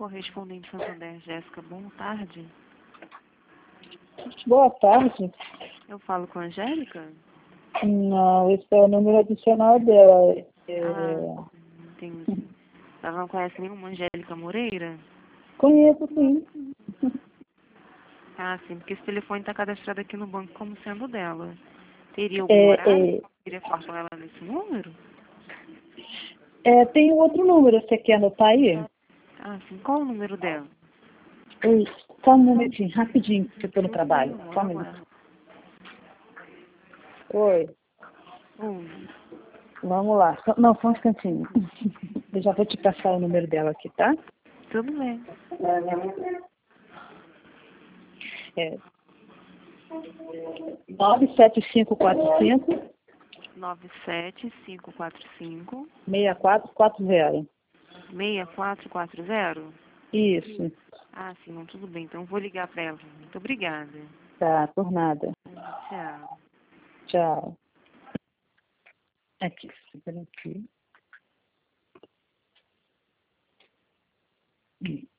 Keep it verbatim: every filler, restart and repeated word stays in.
correspondente Santander, Jéssica, boa tarde. Boa tarde. Eu falo com a Angélica? Não, esse é o número adicional dela. É... Ah, entendi. Ela não conhece nenhuma Angélica Moreira? Conheço, sim. Ah, sim, porque esse telefone está cadastrado aqui no banco como sendo dela. Teria algum É, horário é, que eu poderia falar com ela nesse número? é, tem outro número, você quer anotar aí? Ah, sim. Qual o número dela? Oi, só um momentinho, rapidinho, que eu estou no Tudo trabalho. bem, amor, Só um aguardo. minuto. Oi, Um. vamos lá. Só- Não, só um instantinho. Eu já vou te passar o número dela aqui, tá? Tudo bem. É nove sete cinco quatro cinco, nove sete cinco quatro cinco, seis quatro quatro zero. seis quatro quatro zero. Isso, Ah, sim, não, tudo bem. Então, eu vou ligar para ela. Muito obrigada. tá, por nada. Tchau. Tchau. Aqui, espera aqui.